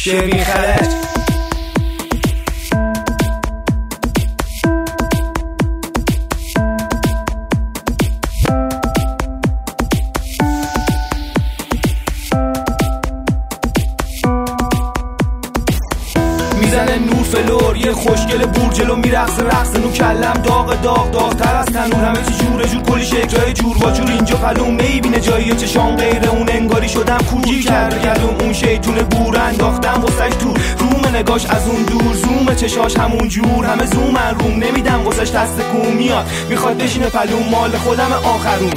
میشه بی خرج. میزنه نور فلور یه خوشگل بور جلو میرقصه رقص نو کلم داغ داغ داغتر از تنور، همه چی جوره جور کلی شکلای جور با جور اینجا پلوم میبینه جایی چشام غیر اون انگاری شدم کورگیر کرده گلوم اون شیطون بور انداختم واسش دور روم نگاش از اون دور زوم چشاش همون جور همه زومن روم نمیدم واسش دست کوم میاد میخواد بشینه پلوم مال خودم آخرون.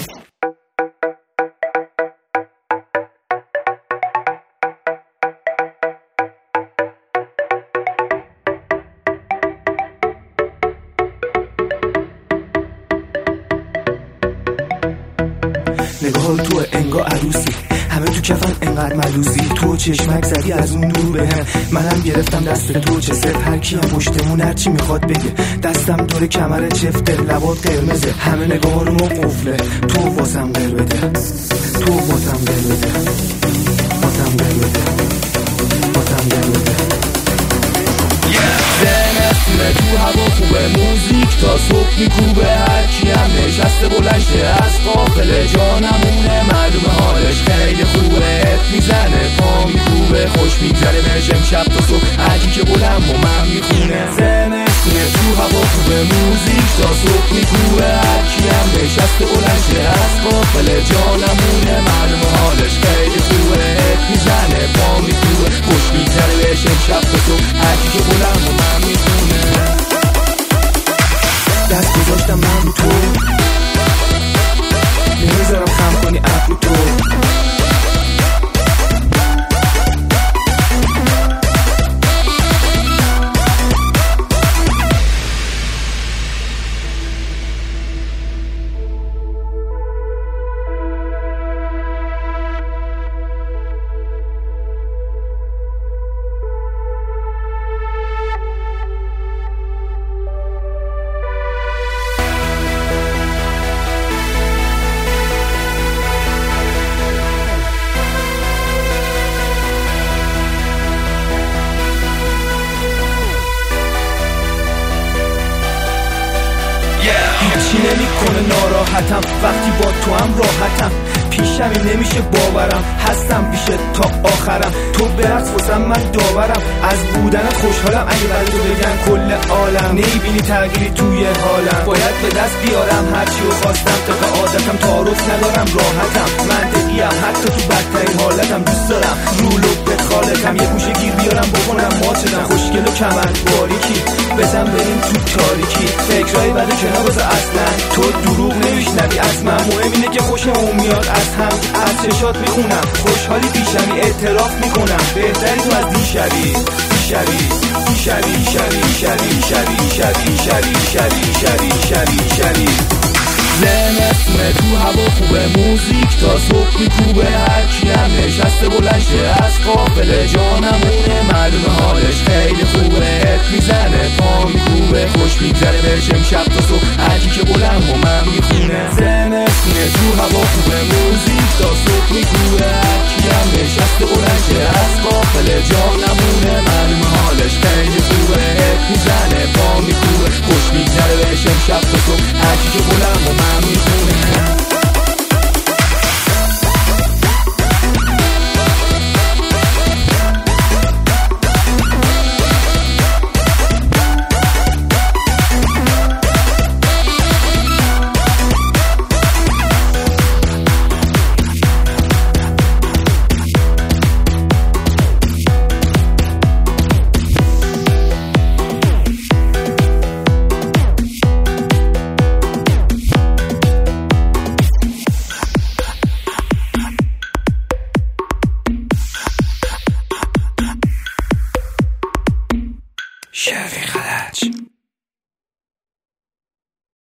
نگاه تو انگار عروسی همه تو کفن انقدر ملوزی تو چشمک زدی از اون دور بهم منم گرفتم دست تو چه سر هر کیم پشتمون هرچی میخواد بگه دستم دور کمر چفته لبات قرمزه همه نگاه رو ما قفله تو واسم قر بده تو واسم قر بده واسم قر بده واسم قر بده زنسونه تو هوا خوبه موزیک تا صبح میکوبه هرکی هم نشسته بلنشه از قافل جانمونه معلومه حالش خیلی خوبه میزنه پا میکوبه خوش میگذره بهش امشب تا صبح هرکی که بلند و من میخونه زنسونه تو هوا خوبه موزیک تا صبح میکوبه هرکی هم نشسته بلنشه از قافل جانمونه معلومه حالش خیلی خوبه میزنه پا میکوبه خوش میگذره بهش امشب تا صبح هرکی که بلند و من میخونه دست گذاشتم من رو تو نمیذارم خم کنی ابرو تو هیچی نمیکنه ناراحتم وقتی با تو هم راحتم پیشمی نمیشه باورم هستم پیشت تا آخرم تو برقص واسم من داورم از بودنت خوشحالم اگه برای تو بگن کل عالم نمیبینی تغییری توی حالم باید به دست بیارم هرچی رو خواستم طبق عادتم تعارف ندارم راحتم منطقیم حتی تو بدترین حالتم دوست دارم رو لبت خالتم یه گوشه گیر بیارم بکنم ماتدم خوشگل و کمر باریکی بزن بریم تو تاریکی فکرهای بد کنار بذار اصلا تو دروغ نمیشنوی از من مهم اینه که خوشمون میاد از هم از چشات میخونم خوشحالی پیشمی اعتراف میکنم بهتری تو از دیشبی شبی شبی شبی شبی شبی شبی شبی شبی شبی شبی شبی زنسونه تو هوا خوبه موزیک تا صبح میکوبه هرکی هم نشسته بلنشه از قافل جانمونه